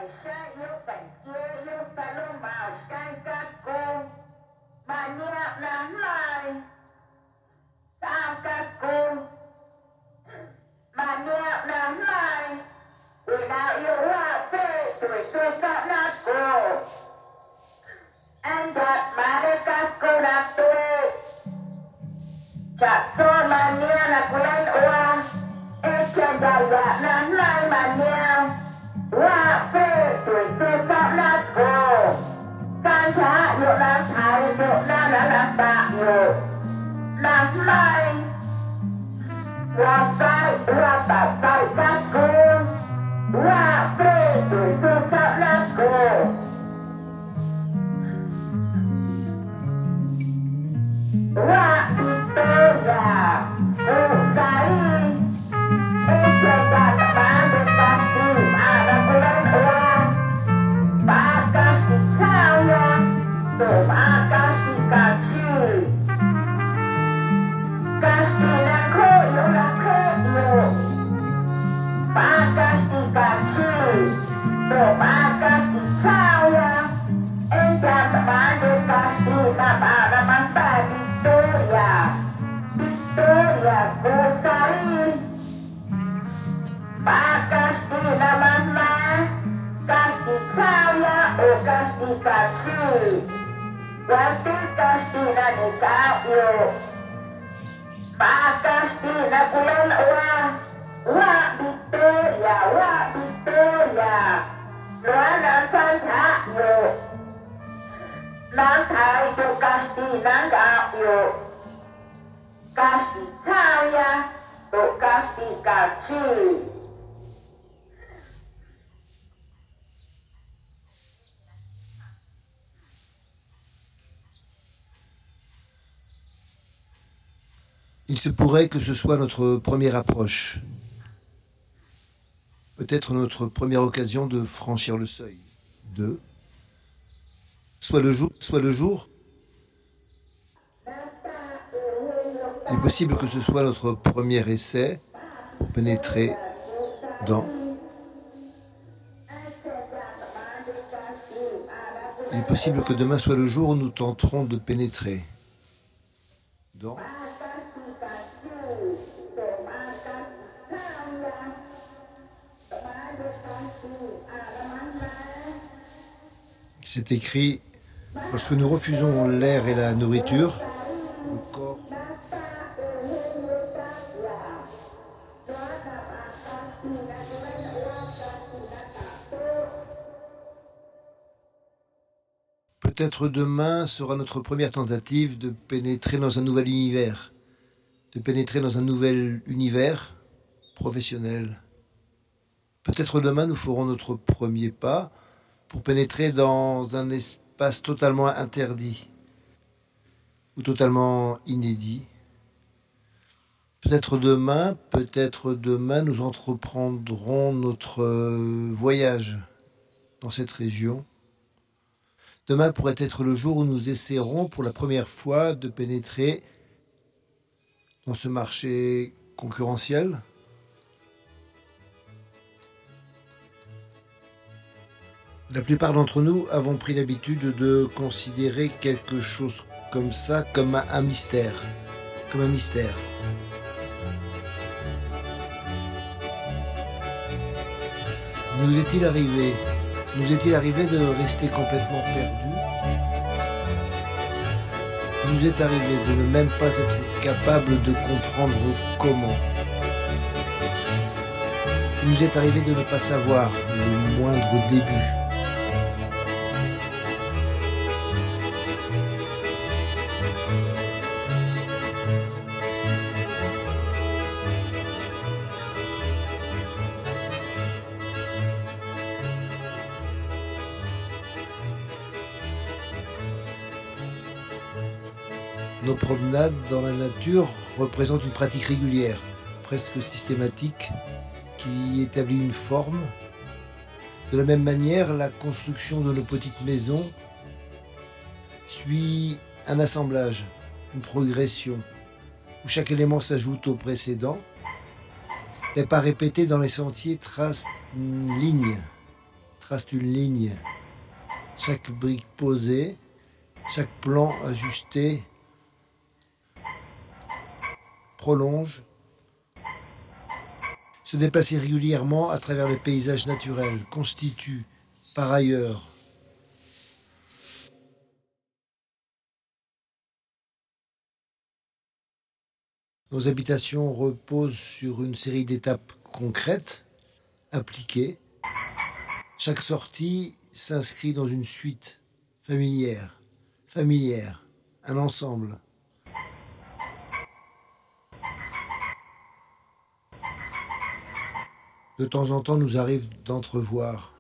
sẽ yêu cảnh kia yêu ta lông bào canh các cô mà nhẹ nắng lại sao các cô mà nhẹ nắng lại tuổi nào yêu hoa phê tuổi tôi sợ nát cô anh đặt mà đây các cô đặt tôi chặt tôi mà nhẹ là cô lên oa em chân dài dạ nắng lại mà nhẹ hoa phê tuổi tôi sợ nát cô can trả hiệu làm thái hiệu nam đã làm bạc hiệu làm lại hoa sai hoa bạc sai các cô hoa phê tuổi tôi sợ nát cô hoa Victoria cô gái em chơi đàn bán được bác sĩ mà đã cô lên hoa ba ca sĩ sao ya tổ ba ca sĩ cả chi ca sĩ là khô yếu ba ca sĩ cả chi tổ ba ca sĩ sao ya em chàng bán được ca sĩ mà bà đã bán bà Victoria Victoria cô gái ba ca sĩ là bán má kasi kaya o kasi Wati kasi na ni kayo Pa kasi na kulan wa Victoria Loa na san tayo Nang tayo kasi nang kayo Kasi kaya o kasi Il se pourrait que ce soit notre première approche, peut-être notre première occasion de franchir le seuil, de soit le jour. Il est possible que ce soit notre premier essai pour pénétrer dans. Il est possible que demain soit le jour où nous tenterons de pénétrer dans. C'est écrit, lorsque nous refusons l'air et la nourriture, le corps peut-être demain sera notre première tentative de pénétrer dans un nouvel univers, professionnel. Peut-être demain nous ferons notre premier pas pour pénétrer dans un espace totalement interdit ou totalement inédit. Peut-être demain, nous entreprendrons notre voyage dans cette région. Demain pourrait être le jour où nous essaierons pour la première fois de pénétrer dans ce marché concurrentiel. La plupart d'entre nous avons pris l'habitude de considérer quelque chose comme ça, comme un mystère. Nous est-il arrivé de rester complètement perdus? Il nous est arrivé de ne même pas être capable de comprendre comment. Il nous est arrivé de ne pas savoir le moindre début. Nos promenades dans la nature représentent une pratique régulière, presque systématique, qui établit une forme. De la même manière, la construction de nos petites maisons suit un assemblage, une progression, où chaque élément s'ajoute au précédent. Les pas répétés dans les sentiers tracent une ligne, trace une ligne. Chaque brique posée, chaque plan ajusté, prolonge, se déplacer régulièrement à travers les paysages naturels, constitue, par ailleurs, nos habitations reposent sur une série d'étapes concrètes, appliquées. Chaque sortie s'inscrit dans une suite familière, un ensemble. De temps en temps, nous arrive d'entrevoir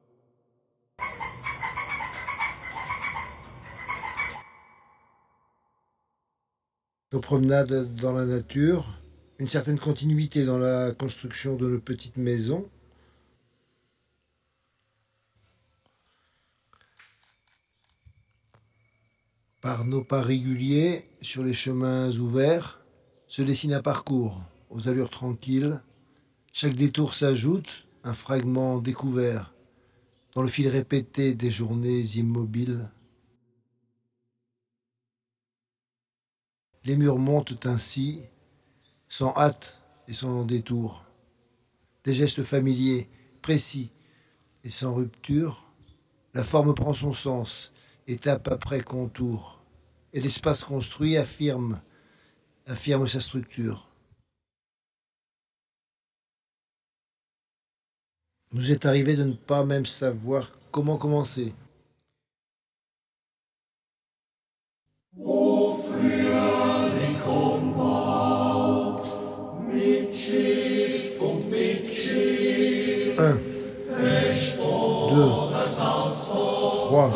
nos promenades dans la nature, une certaine continuité dans la construction de nos petites maisons. Par nos pas réguliers, sur les chemins ouverts, se dessine un parcours aux allures tranquilles. Chaque détour s'ajoute, un fragment découvert, dans le fil répété des journées immobiles. Les murs montent ainsi, sans hâte et sans détour. Des gestes familiers, précis et sans rupture. La forme prend son sens, étape après contour. Et l'espace construit affirme sa structure. Nous est arrivé de ne pas même savoir comment commencer. Un, deux, trois,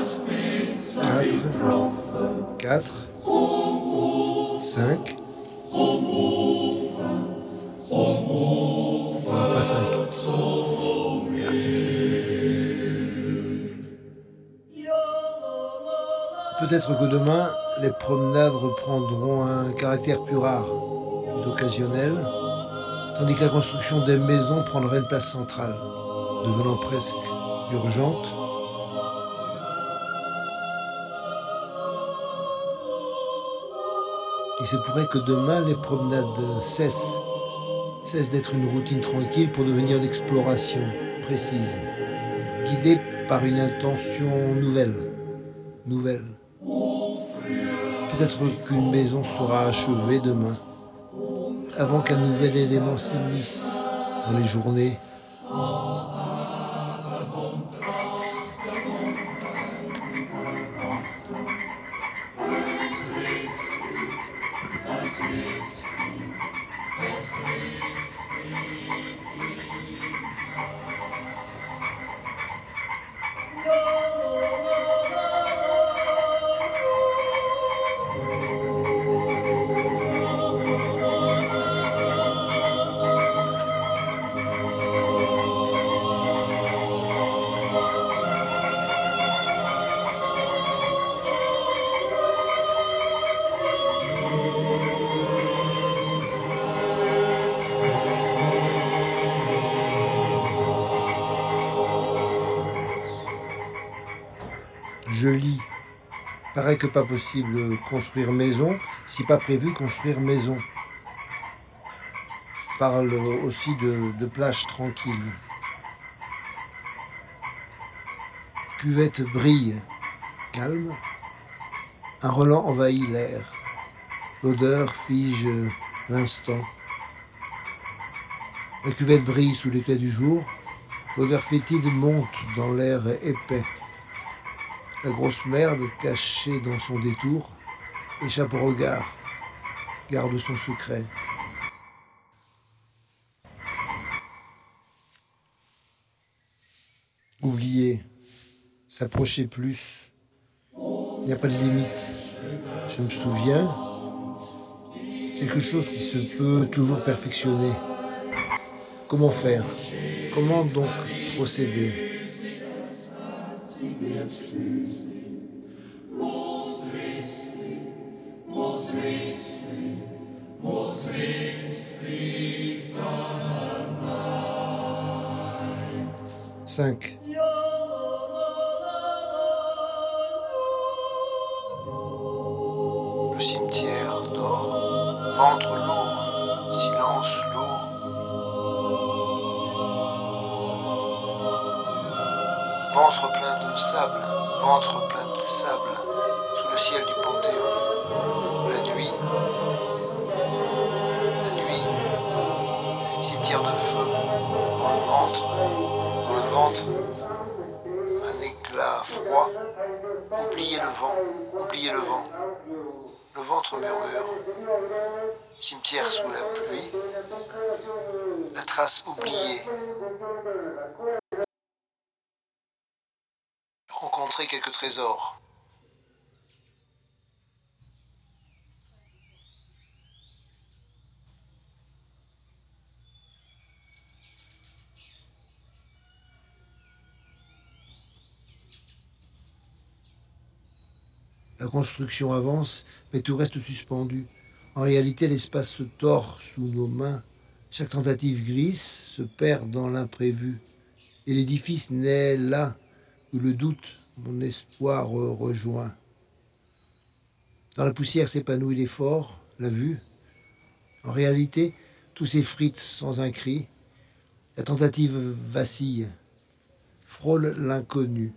quatre, cinq. Pas cinq. Peut-être que demain, les promenades reprendront un caractère plus rare, plus occasionnel, tandis que la construction des maisons prendrait une place centrale, devenant presque urgente. Il se pourrait que demain, les promenades cessent d'être une routine tranquille pour devenir une exploration précise, guidée par une intention nouvelle. Peut-être qu'une maison sera achevée demain, avant qu'un nouvel élément s'immisce dans les journées. Je lis. Paraît que pas possible construire maison, si pas prévu construire maison. Parle aussi de plage tranquille. Cuvette brille, calme. Un relent envahit l'air. L'odeur fige l'instant. La cuvette brille sous l'éclat du jour. L'odeur fétide monte dans l'air épais. La grosse merde, cachée dans son détour, échappe au regard, garde son secret. Oublier, s'approcher plus, il n'y a pas de limite. Je me souviens, quelque chose qui se peut toujours perfectionner. Comment faire? Comment donc procéder? Cinq. ventre plein de sable, ventre plein de sable, sous le ciel du Panthéon. La nuit, cimetière de feu, dans le ventre, un éclat froid. Oubliez le ventre murmure. Cimetière sous la pluie, la trace oubliée. Rencontrer quelques trésors. La construction avance, mais tout reste suspendu. En réalité, l'espace se tord sous nos mains. Chaque tentative glisse, se perd dans l'imprévu. Et l'édifice naît là où le doute, mon espoir rejoint. Dans la poussière s'épanouit l'effort, la vue. En réalité, tout s'effrite sans un cri. La tentative vacille, frôle l'inconnu.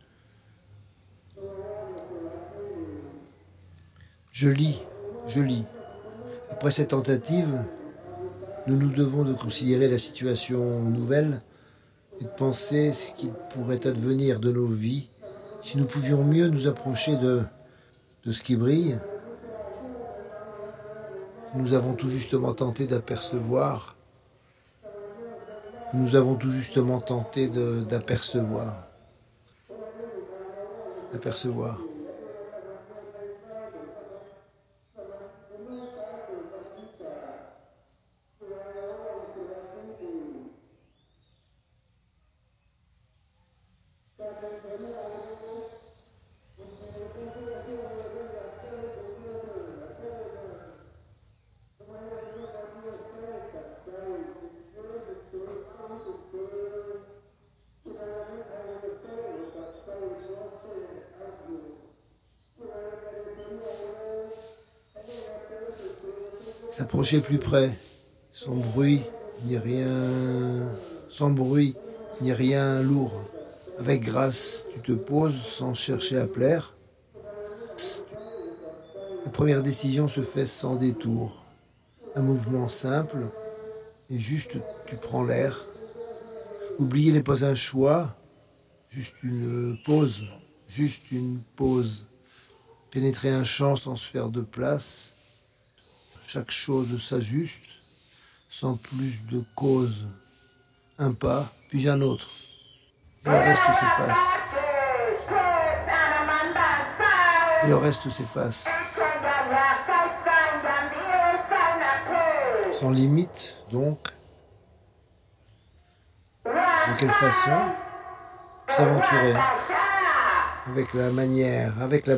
Je lis. Après cette tentative, nous nous devons de considérer la situation nouvelle et de penser ce qu'il pourrait advenir de nos vies si nous pouvions mieux nous approcher de ce qui brille. Nous avons tout justement tenté d'apercevoir. D'apercevoir. S'approcher plus près, sans bruit, ni rien lourd. Avec grâce, tu te poses sans chercher à plaire. La première décision se fait sans détour. Un mouvement simple, et juste tu prends l'air. Oublier n'est pas un choix, juste une pause. Pénétrer un champ sans se faire de place. Chaque chose s'ajuste, sans plus de cause. Un pas, puis un autre. Et le reste s'efface. Sans limite, donc. De quelle façon s'aventurer avec la manière.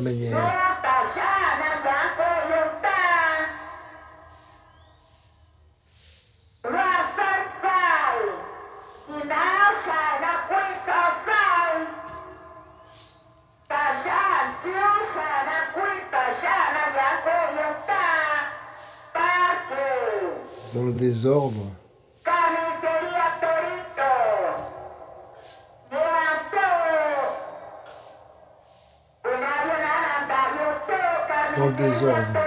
Dans le désordre. Dans le désordre.